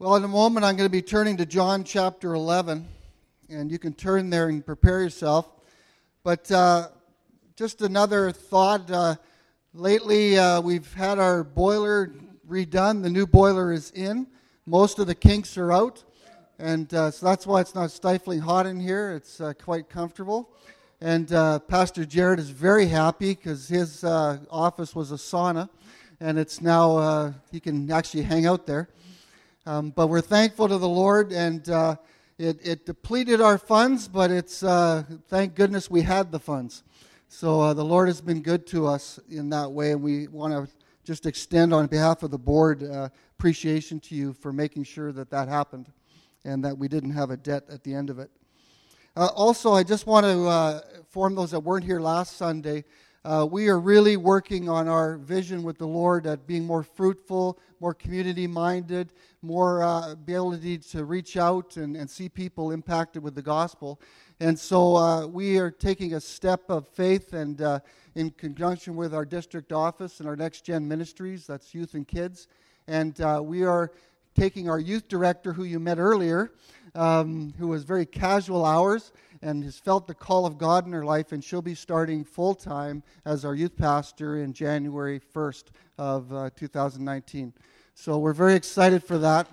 Well, in a moment, I'm going to be turning to John chapter 11, and you can turn there and prepare yourself. But just another thought. Lately, we've had our boiler redone. The new boiler is in. Most of the kinks are out, and so that's why it's not stifling hot in here. It's quite comfortable. And Pastor Jared is very happy because his office was a sauna, and it's now, he can actually hang out there. But we're thankful to the Lord, and it depleted our funds, but it's thank goodness we had the funds. So the Lord has been good to us in that way, and we want to just extend on behalf of the board appreciation to you for making sure that happened and that we didn't have a debt at the end of it. Also, I just want to inform those that weren't here last Sunday. We are really working on our vision with the Lord at being more fruitful, more community-minded, more ability to reach out and see people impacted with the gospel. And so we are taking a step of faith, and in conjunction with our district office and our Next Gen Ministries, that's youth and kids. And we are taking our youth director, who you met earlier, who was very casual hours, and has felt the call of God in her life, and she'll be starting full-time as our youth pastor in January 1st of 2019. So we're very excited for that.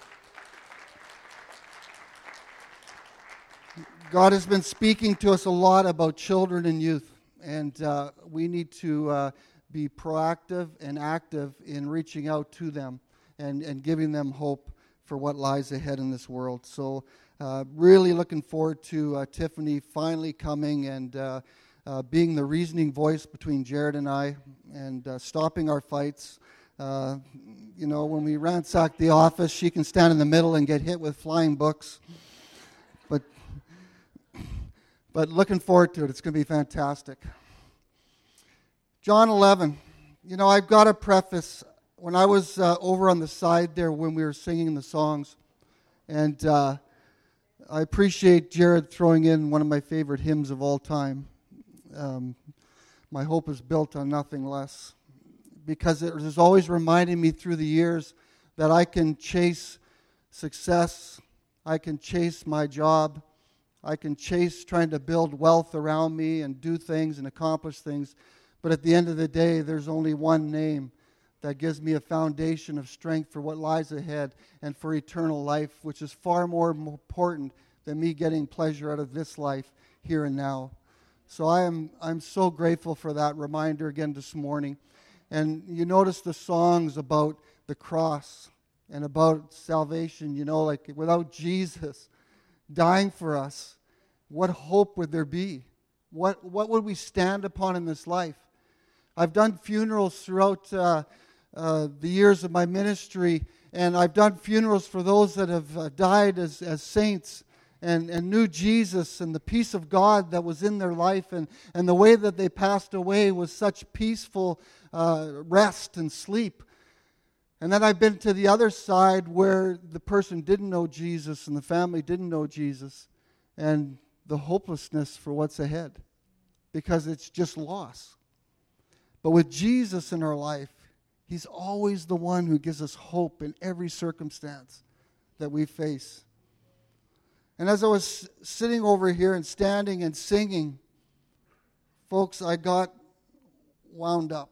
God has been speaking to us a lot about children and youth, and we need to be proactive and active in reaching out to them and giving them hope for what lies ahead in this world. So really looking forward to Tiffany finally coming and being the reasoning voice between Jared and I, and stopping our fights. When we ransack the office, she can stand in the middle and get hit with flying books. But looking forward to it. It's going to be fantastic. John 11. I've got to preface, when I was over on the side there when we were singing the songs, and I appreciate Jared throwing in one of my favorite hymns of all time. My hope is built on nothing less. Because it is always reminding me through the years that I can chase success, I can chase my job, I can chase trying to build wealth around me and do things and accomplish things. But at the end of the day, there's only one name that gives me a foundation of strength for what lies ahead and for eternal life, which is far more important than me getting pleasure out of this life here and now. So I'm so grateful for that reminder again this morning. And you notice the songs about the cross and about salvation, like without Jesus dying for us, what hope would there be? What would we stand upon in this life? I've done funerals throughout the years of my ministry, and I've done funerals for those that have died as saints and knew Jesus and the peace of God that was in their life, and the way that they passed away was such peaceful rest and sleep. And then I've been to the other side where the person didn't know Jesus and the family didn't know Jesus, and the hopelessness for what's ahead, because it's just loss. But with Jesus in our life, He's always the one who gives us hope in every circumstance that we face. And as I was sitting over here and standing and singing, folks, I got wound up.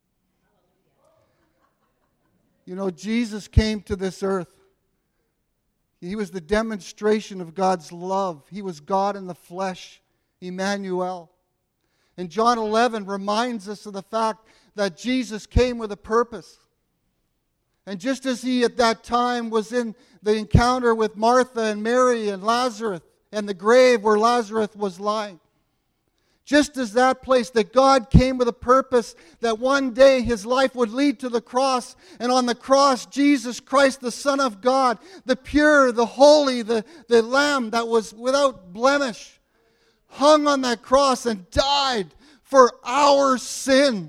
Jesus came to this earth. He was the demonstration of God's love. He was God in the flesh, Emmanuel. And John 11 reminds us of the fact that Jesus came with a purpose. And just as He at that time was in the encounter with Martha and Mary and Lazarus and the grave where Lazarus was lying, just as that place, that God came with a purpose that one day His life would lead to the cross. And on the cross, Jesus Christ, the Son of God, the pure, the holy, the Lamb that was without blemish, hung on that cross and died for our sin.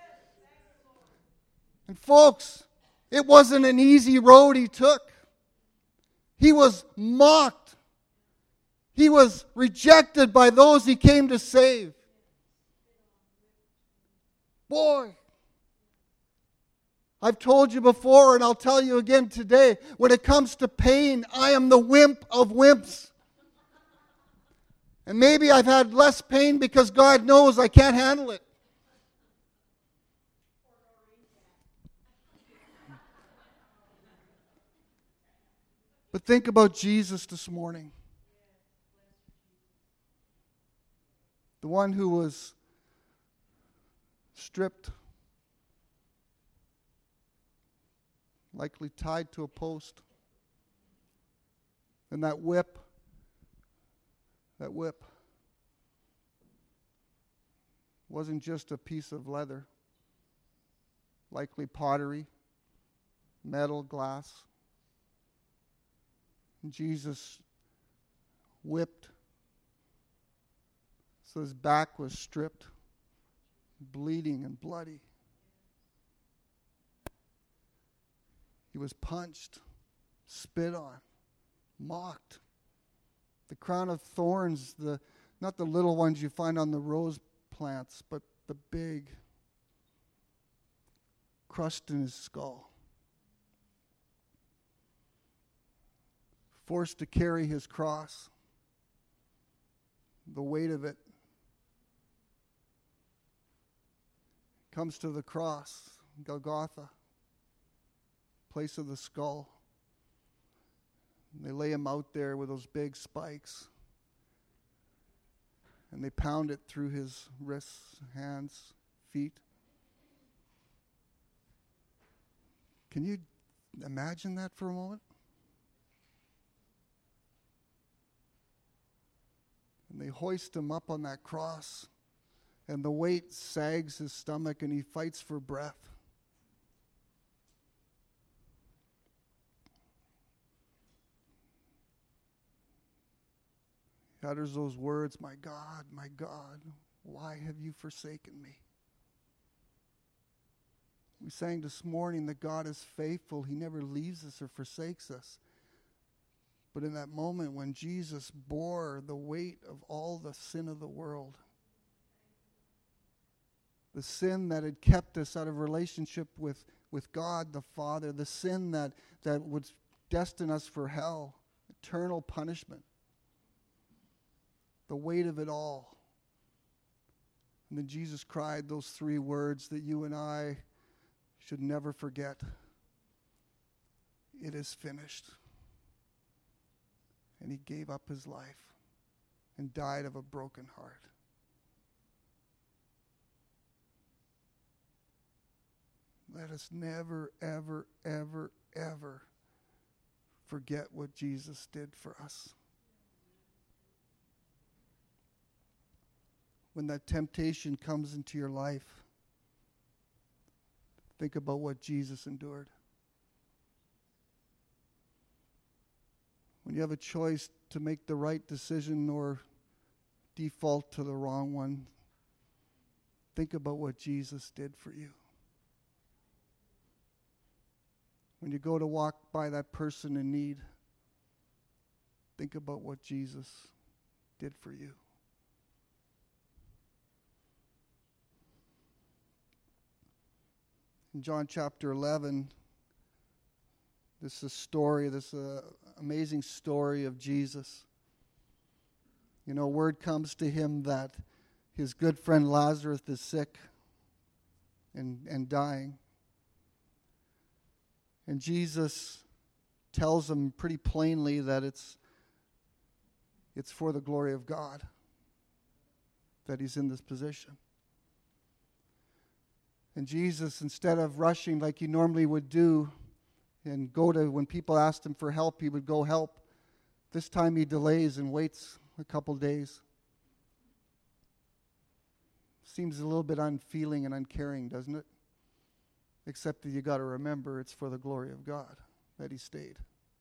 And folks, it wasn't an easy road He took. He was mocked. He was rejected by those He came to save. Boy, I've told you before, and I'll tell you again today, when it comes to pain, I am the wimp of wimps. And maybe I've had less pain because God knows I can't handle it. But think about Jesus this morning. The one who was stripped, likely tied to a post. And that whip wasn't just a piece of leather, likely pottery, metal, glass. And Jesus whipped, so his back was stripped, bleeding and bloody. He was punched, spit on, mocked. The crown of thorns, not the little ones you find on the rose plants, but the big, crushed in his skull. Forced to carry his cross, the weight of it. Comes to the cross, Golgotha, place of the skull. And they lay him out there with those big spikes. And they pound it through his wrists, hands, feet. Can you imagine that for a moment? And they hoist him up on that cross. And the weight sags his stomach and he fights for breath. He utters those words, my God, why have you forsaken me? We sang this morning that God is faithful. He never leaves us or forsakes us. But in that moment when Jesus bore the weight of all the sin of the world, the sin that had kept us out of relationship with God the Father, the sin that would destine us for hell, eternal punishment, the weight of it all. And then Jesus cried those three words that you and I should never forget. It is finished. And he gave up his life and died of a broken heart. Let us never, ever, ever, ever forget what Jesus did for us. When that temptation comes into your life, think about what Jesus endured. When you have a choice to make the right decision or default to the wrong one, think about what Jesus did for you. When you go to walk by that person in need, think about what Jesus did for you. In John chapter 11, this amazing story of Jesus. You know, word comes to him that his good friend Lazarus is sick and dying. And Jesus tells him pretty plainly that it's for the glory of God that he's in this position. And Jesus, instead of rushing like he normally would do and go to, when people asked him for help, he would go help. This time he delays and waits a couple days. Seems a little bit unfeeling and uncaring, doesn't it? Except that you got to remember it's for the glory of God that he stayed.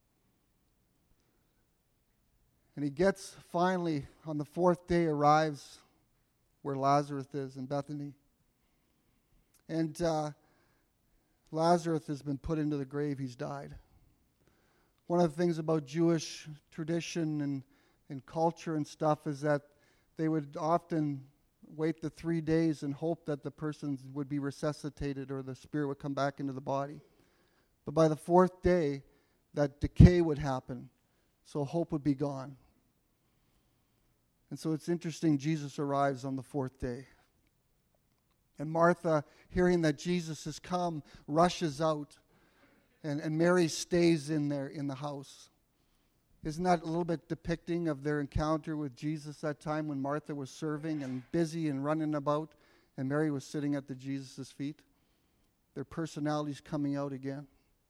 And he gets, finally, on the fourth day, arrives where Lazarus is in Bethany. And Lazarus has been put into the grave. He's died. One of the things about Jewish tradition and culture and stuff is that they would often wait the 3 days and hope that the person would be resuscitated or the spirit would come back into the body. But by the 4th day, that decay would happen, so hope would be gone. And so it's interesting, Jesus arrives on the 4th day. And Martha, hearing that Jesus has come, rushes out, and Mary stays in there in the house. Isn't that a little bit depicting of their encounter with Jesus that time when Martha was serving and busy and running about, and Mary was sitting at Jesus' feet? Their personalities coming out again.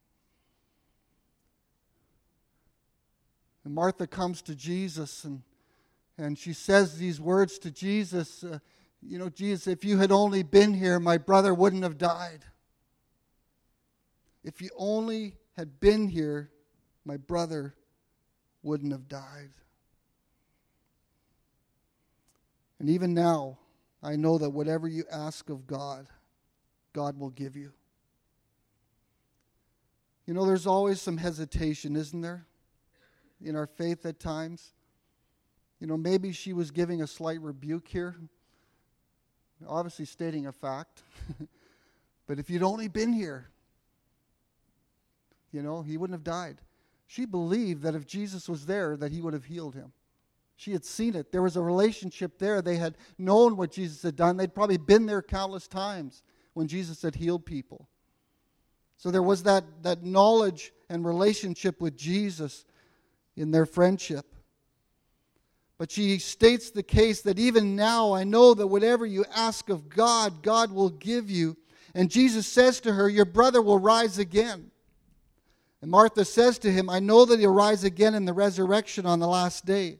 And Martha comes to Jesus, and she says these words to Jesus, Jesus, if you had only been here, my brother wouldn't have died. If you only had been here, my brother wouldn't have died. And even now, I know that whatever you ask of God, God will give you. There's always some hesitation, isn't there, in our faith at times? Maybe she was giving a slight rebuke here, obviously stating a fact. But if you'd only been here, he wouldn't have died. She believed that if Jesus was there, that he would have healed him. She had seen it. There was a relationship there. They had known what Jesus had done. They'd probably been there countless times when Jesus had healed people. So there was that knowledge and relationship with Jesus in their friendship. But she states the case that even now I know that whatever you ask of God, God will give you. And Jesus says to her, your brother will rise again. And Martha says to him, I know that he'll rise again in the resurrection on the last day.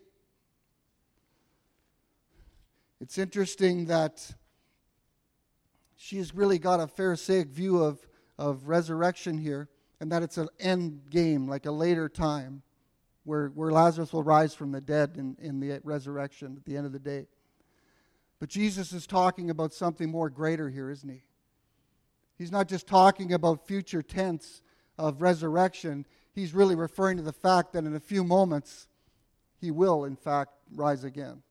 It's interesting that she's really got a Pharisaic view of resurrection here, and that it's an end game, like a later time, where Lazarus will rise from the dead in the resurrection at the end of the day. But Jesus is talking about something more greater here, isn't he? He's not just talking about future tense of resurrection. He's really referring to the fact that in a few moments, he will, in fact, rise again.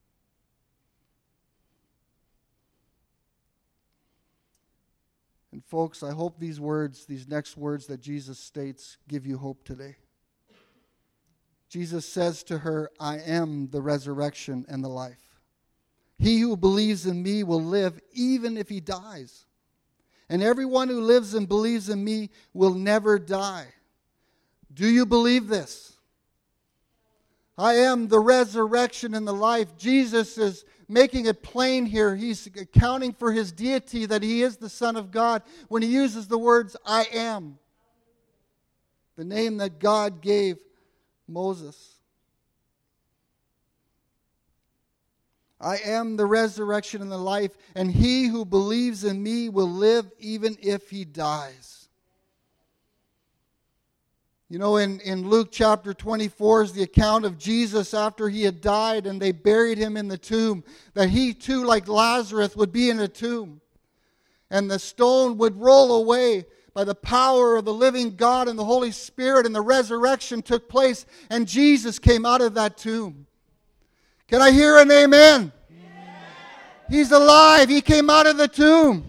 And folks, I hope these next words that Jesus states, give you hope today. Jesus says to her, I am the resurrection and the life. He who believes in me will live even if he dies. And everyone who lives and believes in me will never die. Do you believe this? I am the resurrection and the life. Jesus is making it plain here. He's accounting for his deity, that he is the Son of God, when he uses the words, I am. The name that God gave Moses. I am the resurrection and the life, and he who believes in me will live even if he dies. In Luke chapter 24 is the account of Jesus after he had died and they buried him in the tomb, that he too, like Lazarus, would be in a tomb. And the stone would roll away by the power of the living God and the Holy Spirit, and the resurrection took place, and Jesus came out of that tomb. Can I hear an amen? Amen. He's alive. He came out of the tomb.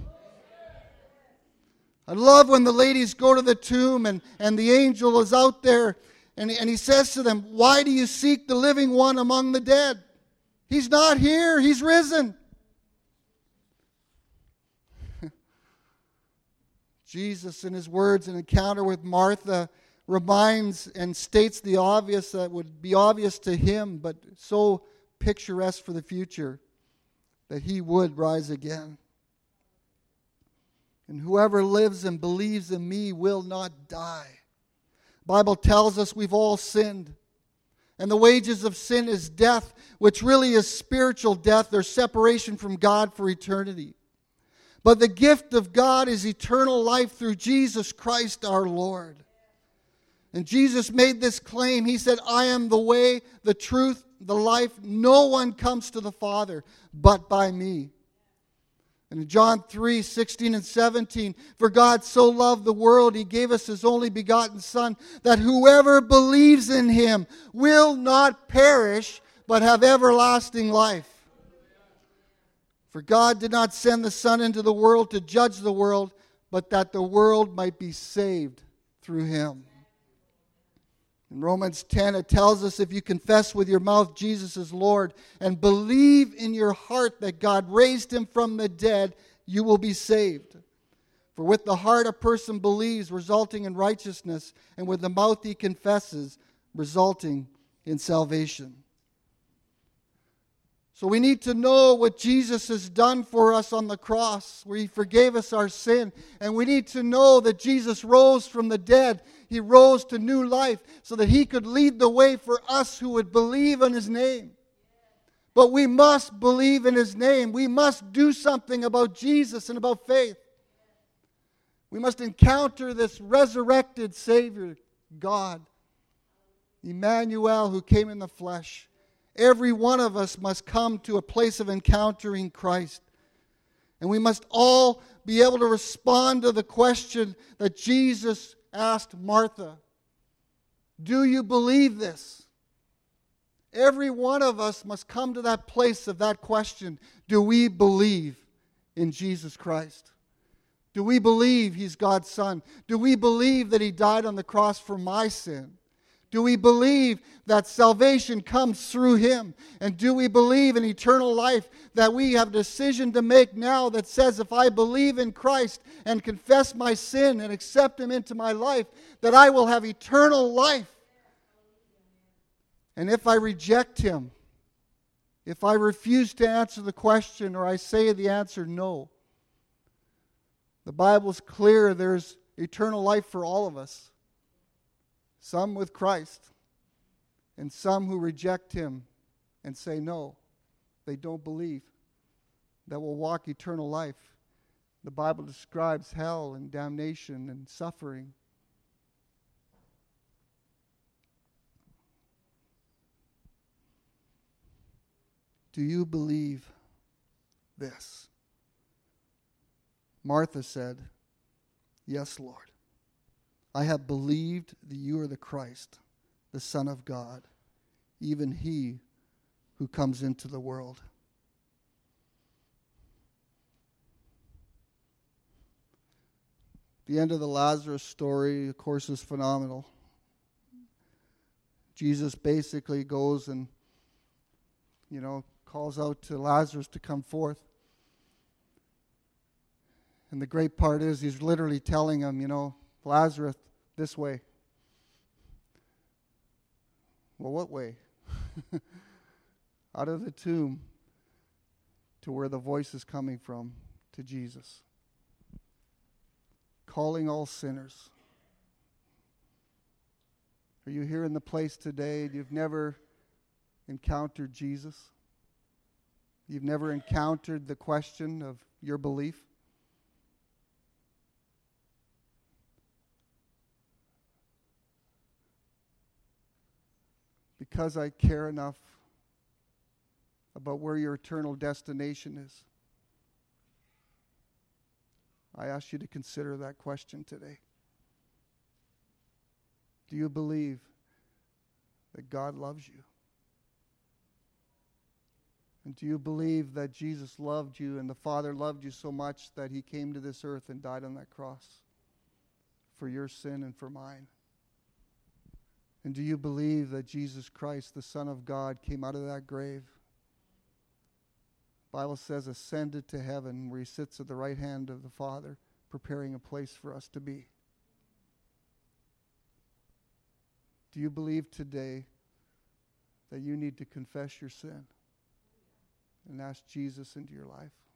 I love when the ladies go to the tomb and the angel is out there and he says to them, why do you seek the living one among the dead? He's not here. He's risen. Jesus, in his words, an encounter with Martha, reminds and states the obvious that would be obvious to him, but so picturesque for the future, that he would rise again. And whoever lives and believes in me will not die. The Bible tells us we've all sinned. And the wages of sin is death, which really is spiritual death or separation from God for eternity. But the gift of God is eternal life through Jesus Christ our Lord. And Jesus made this claim. He said, I am the way, the truth, the life. No one comes to the Father but by me. And in John 3:16 and 17, for God so loved the world, he gave us his only begotten Son, that whoever believes in him will not perish, but have everlasting life. For God did not send the Son into the world to judge the world, but that the world might be saved through him. In Romans 10, it tells us if you confess with your mouth Jesus is Lord and believe in your heart that God raised him from the dead, you will be saved. For with the heart a person believes, resulting in righteousness, and with the mouth he confesses, resulting in salvation. So we need to know what Jesus has done for us on the cross, where he forgave us our sin. And we need to know that Jesus rose from the dead. He rose to new life so that he could lead the way for us who would believe in his name. But we must believe in his name. We must do something about Jesus and about faith. We must encounter this resurrected Savior, God, Emmanuel, who came in the flesh. Every one of us must come to a place of encountering Christ. And we must all be able to respond to the question that Jesus asked Martha. Do you believe this? Every one of us must come to that place of that question. Do we believe in Jesus Christ? Do we believe he's God's Son? Do we believe that he died on the cross for my sin? Do we believe that salvation comes through him? And do we believe in eternal life, that we have a decision to make now that says if I believe in Christ and confess my sin and accept him into my life, that I will have eternal life? And if I reject him, if I refuse to answer the question or I say the answer no, the Bible's clear there's eternal life for all of us. Some with Christ, and some who reject him and say no, they don't believe, that will walk eternal life. The Bible describes hell and damnation and suffering. Do you believe this? Martha said, "Yes, Lord. I have believed that you are the Christ, the Son of God, even he who comes into the world." The end of the Lazarus story, of course, is phenomenal. Jesus basically goes and, calls out to Lazarus to come forth. And the great part is he's literally telling him, Lazarus, this way. Well, what way? Out of the tomb to where the voice is coming from, to Jesus. Calling all sinners. Are you here in the place today and you've never encountered Jesus? You've never encountered the question of your belief? Because I care enough about where your eternal destination is, I ask you to consider that question today. Do you believe that God loves you? And do you believe that Jesus loved you and the Father loved you so much that he came to this earth and died on that cross for your sin and for mine? And do you believe that Jesus Christ, the Son of God, came out of that grave? The Bible says ascended to heaven where he sits at the right hand of the Father, preparing a place for us to be. Do you believe today that you need to confess your sin and ask Jesus into your life?